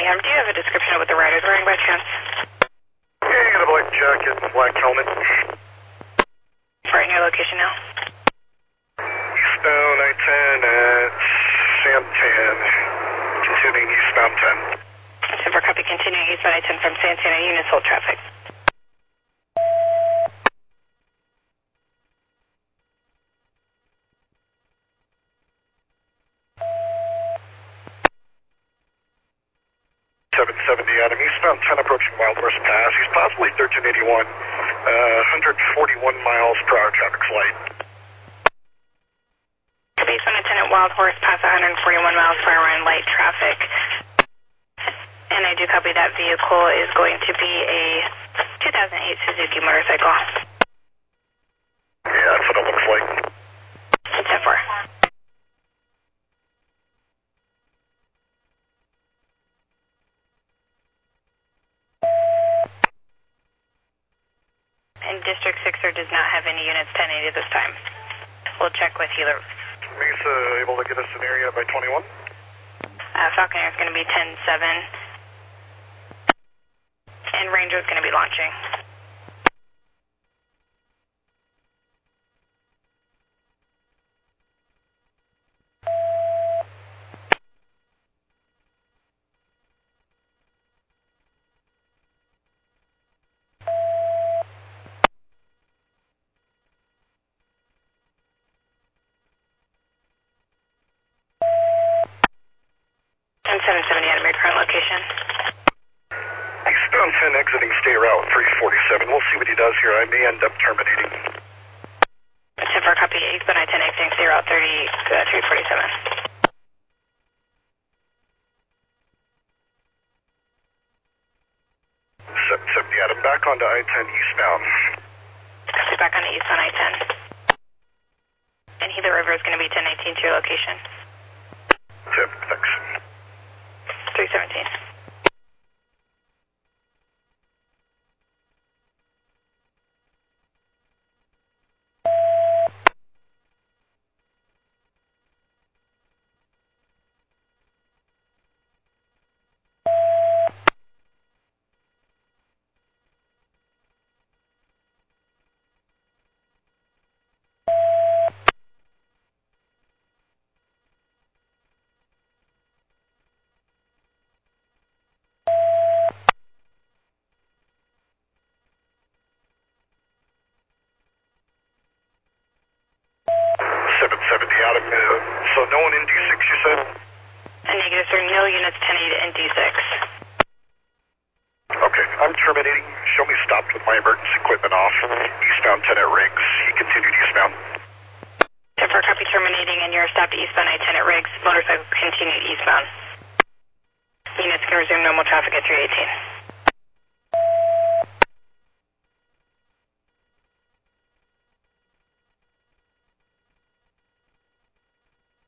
Do you have a description of what the rider's wearing by chance? Yeah, you got a black jacket and black helmet. For your location now? Eastbound I-10 at Santan. Continuing eastbound 10. Super copy, continuing eastbound I-10 from Santana, units hold traffic. Adam, eastbound 10 approaching Wild Horse Pass. He's possibly 1381. 141 miles per hour traffic light. Eastbound I-10 at Wild Horse Pass, 141 miles per hour in light traffic. And I do copy that vehicle is going to be a 2008 Suzuki motorcycle. Yeah, that's what it looks like. 10-4. And District 6er does not have any units 1080 at this time. We'll check with Healer. Mesa able to get us an area by 21? Falcon Air is going to be 10-7. And Ranger is going to be launching. And 770 out of your current location. Eastbound 10 exiting state route 347. We'll see what he does here. I may end up terminating. 10-4 copy, eastbound I-10 exiting state route 347. 770 Adam, back onto I-10 eastbound. Copy, back on the eastbound I-10. And Healer River is going to be 1019 to your location. Tip, thanks. 317. Adam, so no one in D6, you said? Negative, sir. No units 1080 in D6. Okay, I'm terminating. Show me stopped with my emergency equipment off. Eastbound 10 at Riggs. He continued eastbound. 10-4 copy, terminating, and you're stopped eastbound I-10 at Riggs. Motorcycle continued eastbound. Units can resume normal traffic at 318.